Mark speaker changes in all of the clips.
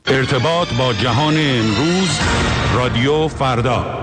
Speaker 1: ارتباط با جهان امروز، رادیو فردا.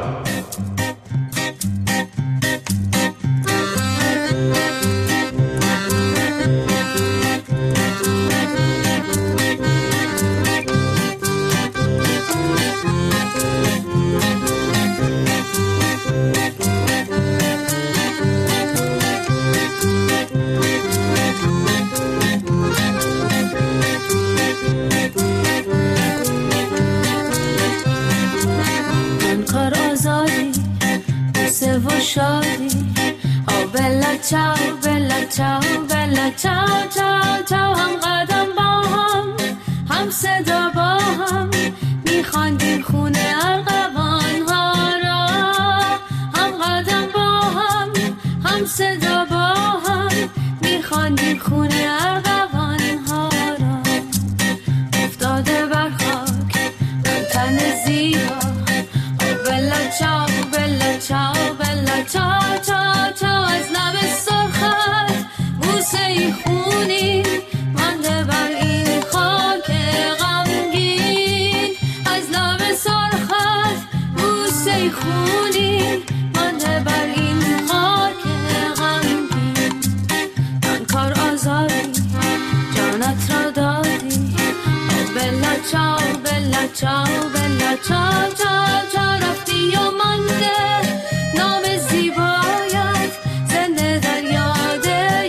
Speaker 2: چاو بلا چاو بلا چاو چاو چاو هم قدم با هم صدا با هم میخواندیم خونه ارغوان ها را، هم قدم با هم صدا با هم میخواندیم خونه ارغوان ها را. افتاده بر خاک تن زیبا بلا چاو بلا چاو بلا چاو چاو چاو از لب سرخت بوسه ای خونی مانده بر این خاک غمگین، از لب سرخت بوسه ای خونی مانده بر این خاک غمگین. من کار آزادی جانت را دادی بلا چاو بلا چاو بلا چاو چاو چاو رفتی و مانده نام زیبایت زنده در یاد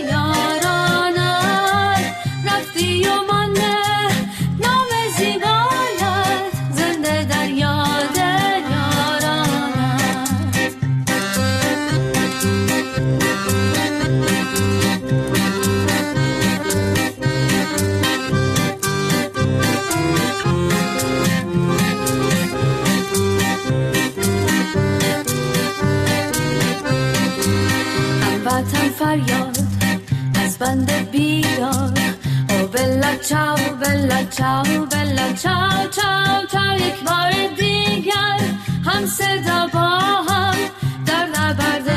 Speaker 2: یارانت، رفتی و مانده نام زیبایت زنده در یاد یارانت. هموطن فریاد از بند بیدار او بلا چاو بلا چاو بلا چاو چاو چاو یک بار دیگر هم صدا با هم در نبرد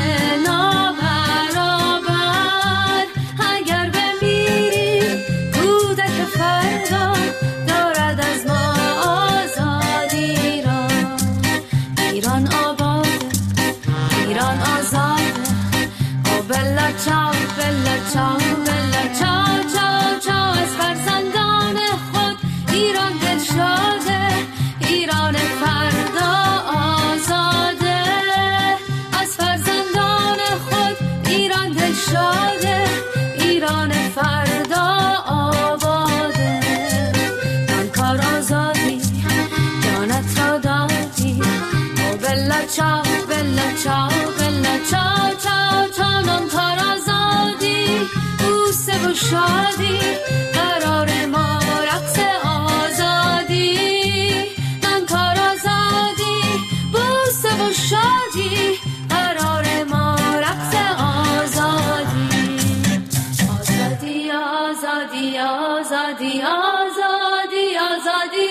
Speaker 2: نابرابر. اگر بمیریم کودک فردا دارد از ما آزادی را. ایران آباده ایران آزاده بلا چاو بلا چاو بلا چاو چاو چاو از فرزندان خود ایران دلشاده، ایران فردا آزاده. از فرزندان خود ایران دلشاده، ایران فردا آباده. من کار آزادی جانت را دادی بلا چاو بلا چاو بلا چاو چاو چاو. من کار آزادی بوسه و شادی قرار ما رقص آزادی. من کار آزادی بوسه و شادی قرار ما رقص آزادی. آزادی آزادی آزادی آزادی آزادی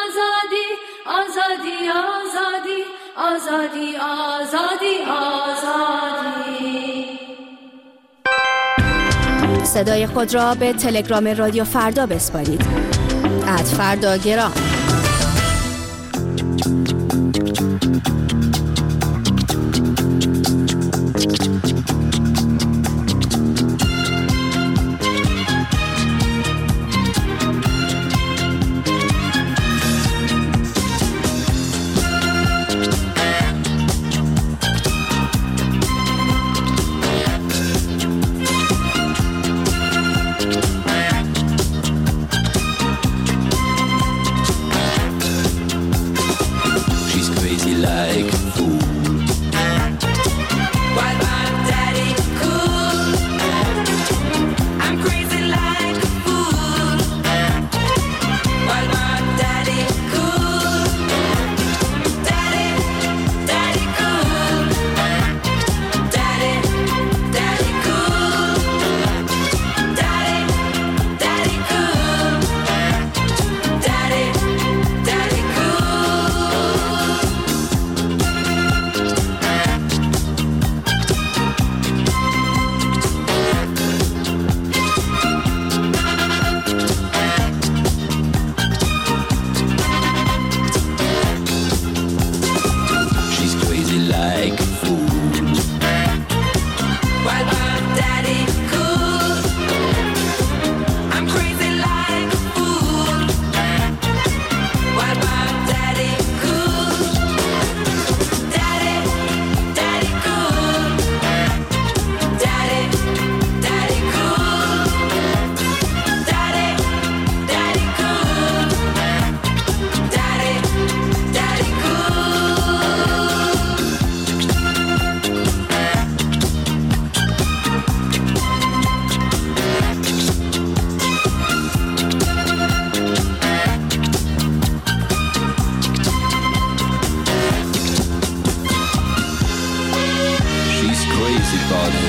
Speaker 2: آزادی آزادی آزادی آزادی آزادی.
Speaker 3: صدای خود را به تلگرام رادیو فردا بسپارید. @فرداگرام.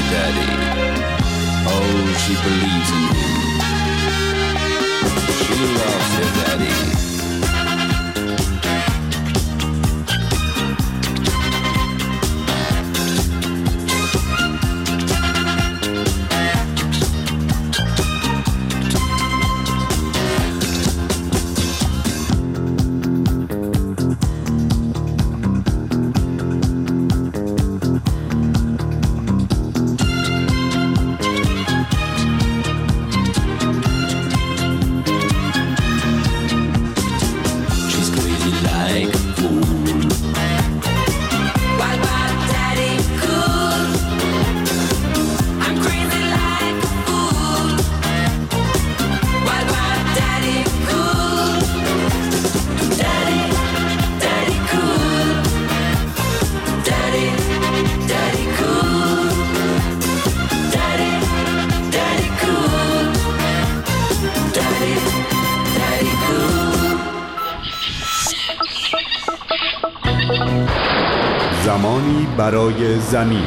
Speaker 4: her daddy. Oh, she believes in him. She loves her daddy.
Speaker 1: زمانی برای زمین.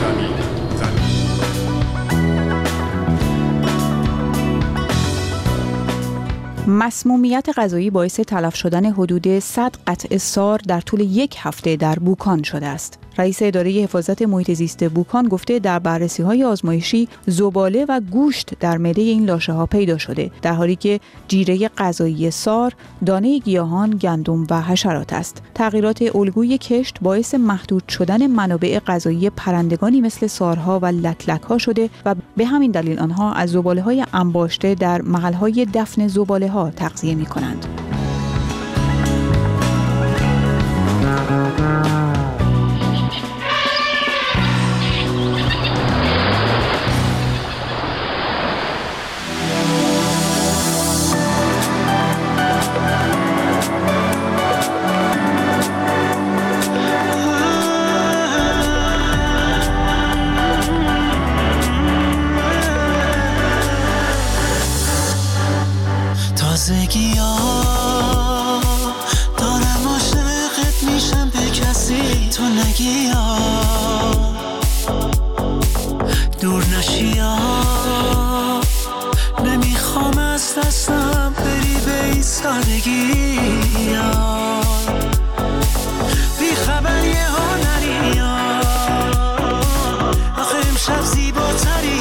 Speaker 5: مسمومیت غذایی باعث تلف شدن حدود 100 قطعه سار در طول یک هفته در بوکان شده است. رئیس اداره حفاظت محیط زیست بوکان گفته در بررسی‌های آزمایشی زباله و گوشت در معده این لاشه‌ها پیدا شده، در حالی که جیره غذایی سار دانه گیاهان، گندم و حشرات است. تغییرات الگوی کشت باعث محدود شدن منابع غذایی پرندگانی مثل سارها و لک‌لک‌ها شده و به همین دلیل آنها از زباله‌های انباشته در محل‌های دفن زباله‌ها تغذیه می‌کنند.
Speaker 6: تازگی‌ها دارم عاشقت میشم به کسی تو نگیا دور نشیا نمیخوام از دستم بری به این سادگی بی خبر یه ها نریا آخه امشب زیباتری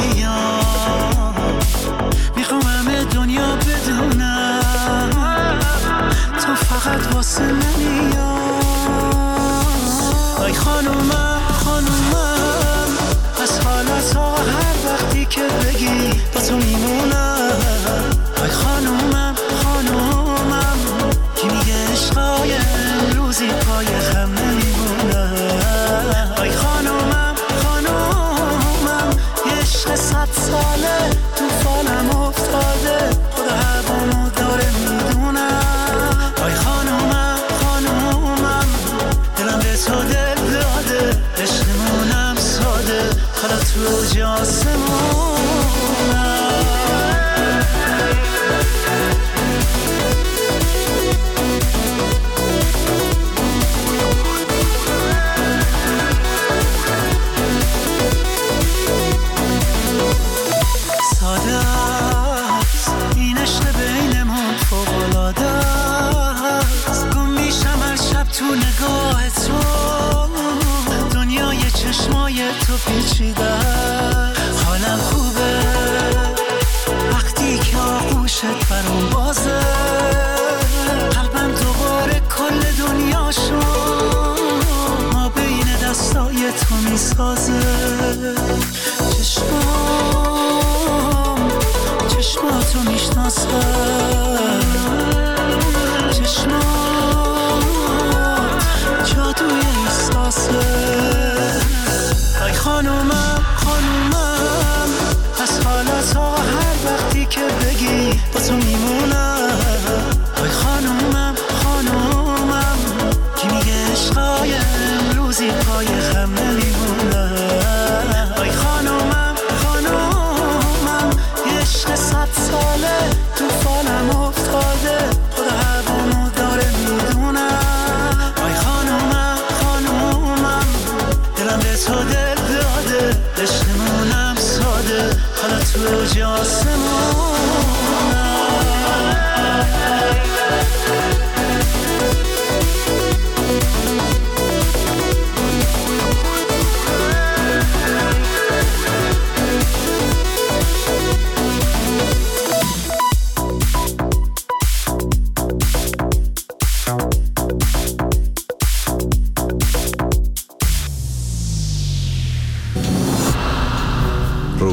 Speaker 6: میخوام همه دنیا بدونم تو فقط واسه منی ای خانومم خانومم از حالت ها هر وقتی که بگی با تو میمونم ای خانومم خانومم کی میگه عشقای امروزی پای خم نمیمونم ای خانومم خانومم یه عشق 100 ساله تو فالم افتاده خدا هوامو داره میدونم ای خانومم خانومم دلم به تو دل داده عشقمونم ساده حالا تو جاسمونم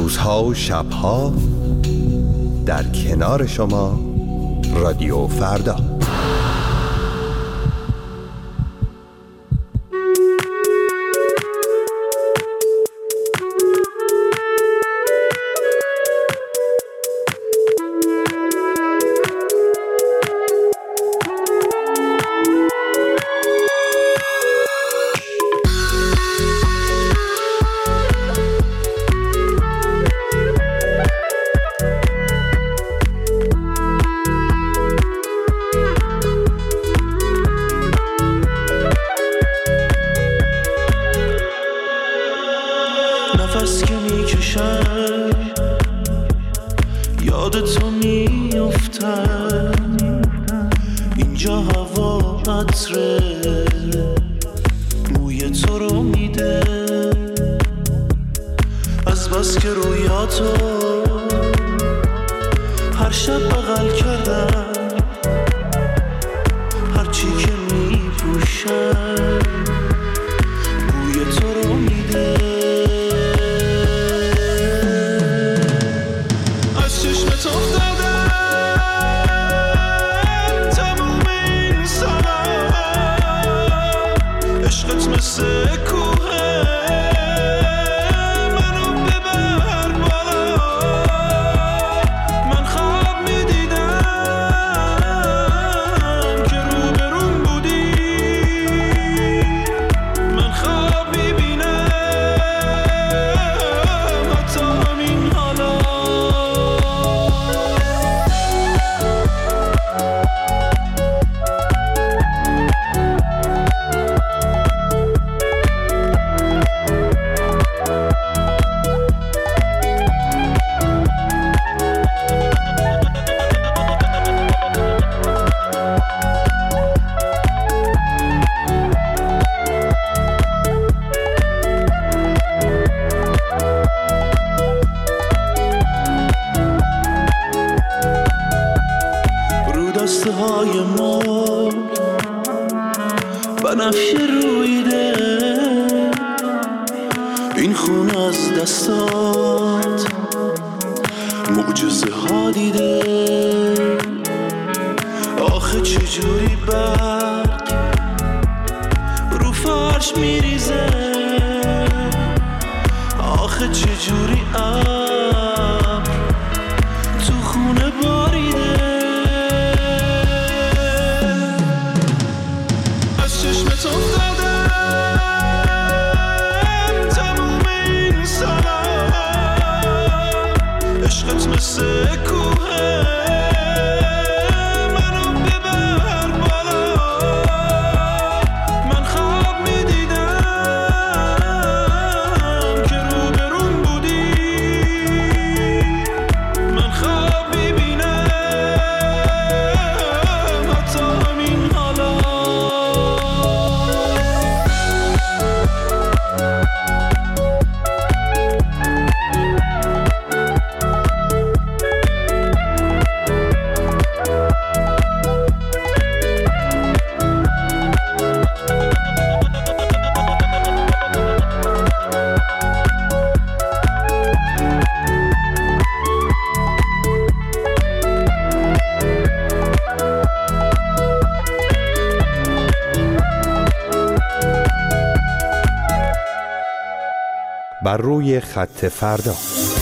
Speaker 7: روزها و شبها در کنار شما رادیو فردا.
Speaker 6: نفس که میکشم یاد تو میافتم، اینجا هوا عطره موی تو رو میده، از بس که رویاتو هر شب بغل کردم، هرچی که میپوشم بوی تو رو میده. دستهای ما بنفشه رویده، این خون از دستات معجزه ها دیده. آخه چجوری برگ رو فرش میریزه، آخه چجوری ابر تو خونه باریده. چشمت افتادم تموم این سالا، عشقت مثل کوه منو ببر بالا. من خواب میدیدم که روبروم بودی، من خواب میبینم حتی همین حالا.
Speaker 7: بر روی خط فردا.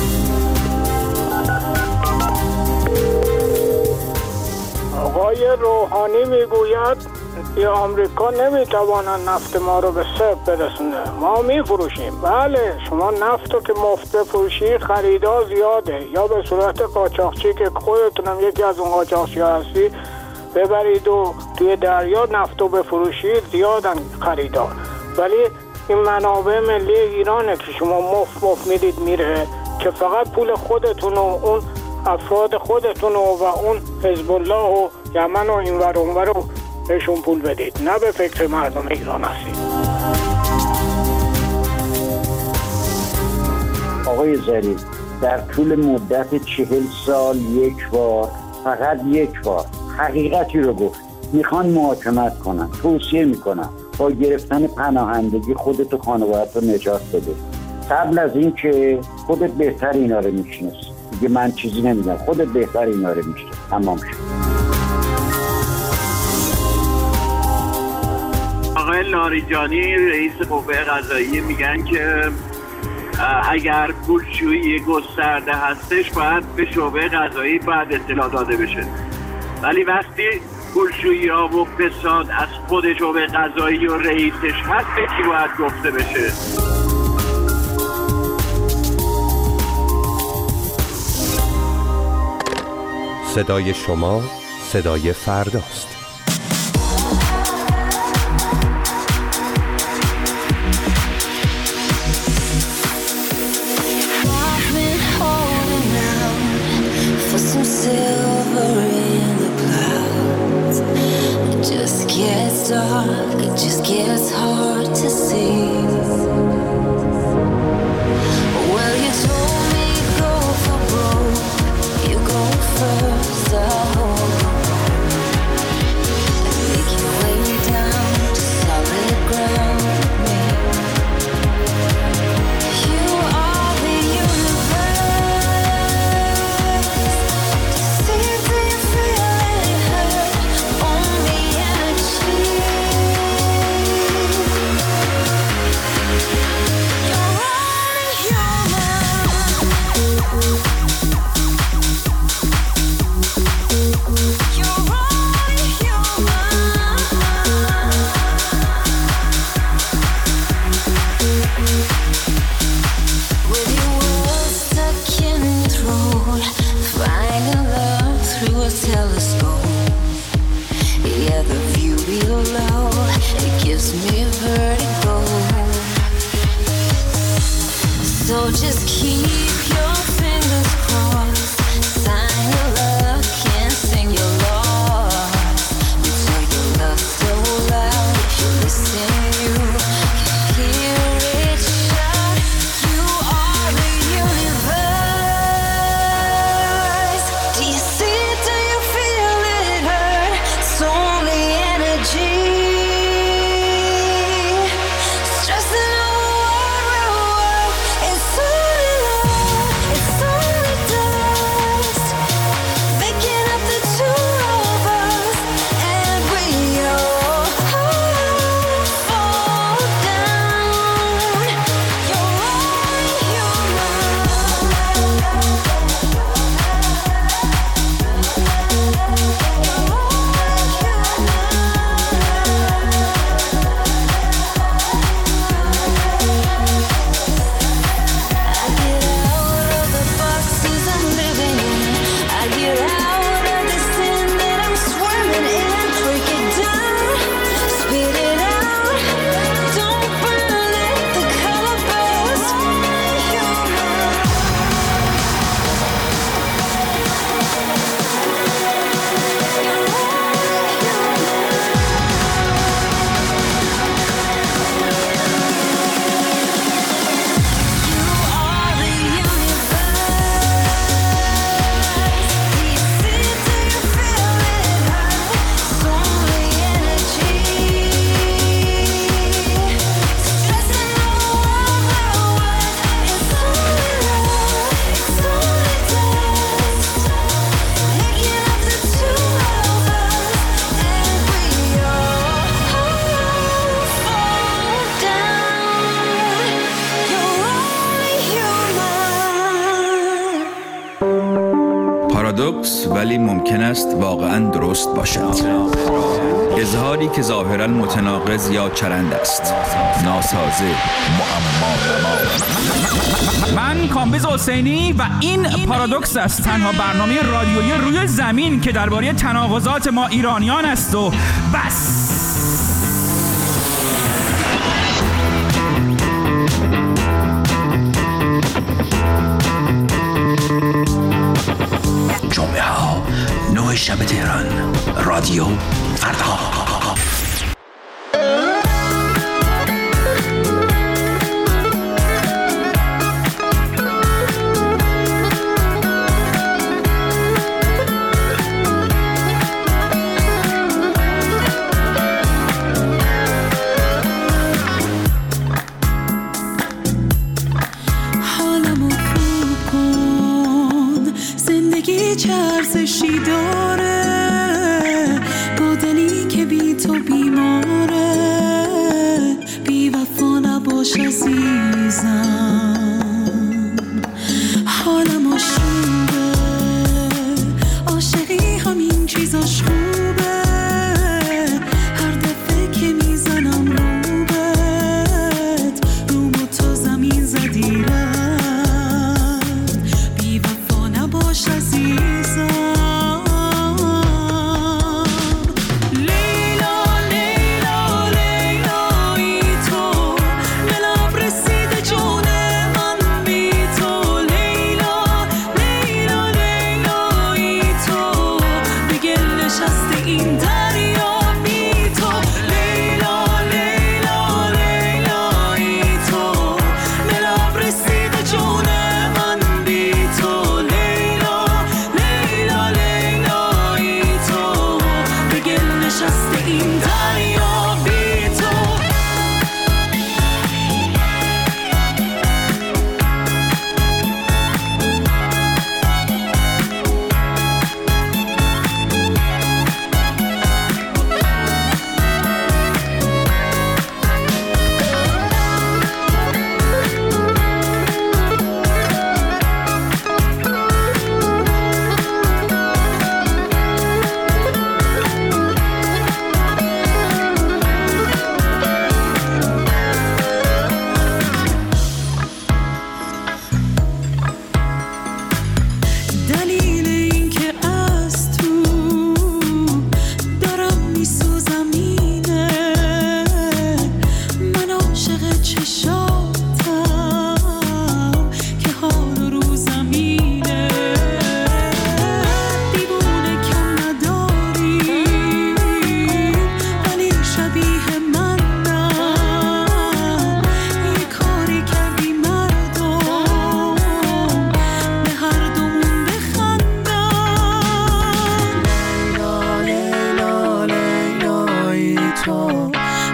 Speaker 8: آقای روحانی میگوید که آمریکا نمیتواند نفت ما رو به صفر برسونه، ما میفروشیم. بله، شما نفت رو که مفت بفروشی خریدار زیاده، یا به صورت قاچاقچی که خودتونم یکی از اون قاچاقچی هستی ببرید و توی دریا نفت رو بفروشید، زیادن خریدار. ولی این منابع ملی ایرانه که شما مفت میدید میره، که فقط پول خودتون و اون افراد خودتون و اون حزب الله و یمن و اینور اونور رو بهشون پول بدید، نه به فکر مردم ایران هستید.
Speaker 9: آقای ظریف، در طول مدت 40 سال یک بار، فقط یک بار حقیقتی رو گفت. میخوان محاکمت کنن، توصیه میکنن با گرفتن پناهندگی خودت و خانوادت رو نجات بده. قبل از این که خودت بهتر اینا رو میشناسی، دیگه من چیزی نمیگم، خودت بهتر اینا رو میشناسی. تمام شد.
Speaker 10: آقای لاریجانی رئیس قوه قضاییه میگن که اگر پولشویی گسترده هستش باید به شعبه قضایی باید اطلاع داده بشه، ولی وقتی پولشویی ها و فساد از خود شعبه قضایی و رئیسش هست به کی باید گفته بشه؟
Speaker 7: صدای شما صدای فرداست.
Speaker 2: It just gets hard to see. Well, you told me go for broke. You go first, I'll hold the rope and make your way down to solid ground with me. You are the universe. See, do you feel it hurt? Only energy. So just keep your fingers crossed, sign your luck and sing your loss. You tell your love so loud, if you listen you can hear it shout. You are the universe. Do you see it? Do you feel it hurt? It's only energy. Stressing over what it's only love, it's only dust. Making up the two of us, and we all fall down. You're only
Speaker 4: پارادوکس ولی ممکن است واقعاً درست باشد. اظهاری که ظاهراً متناقض یا چرند است، ناسازه، معما.
Speaker 11: من کامبیز حسینی و این پارادوکس است، تنها برنامه رادیویی روی زمین که درباره تناقضات ما ایرانیان است و بس.
Speaker 12: جمعه ها 9 شب تهران، رادیو فردا.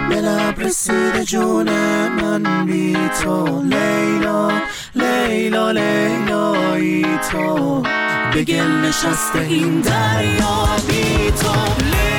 Speaker 6: به لب رسیده جون من بی تو لیلا لیلا لیلایی تو به گل نشسته این دریا بی تو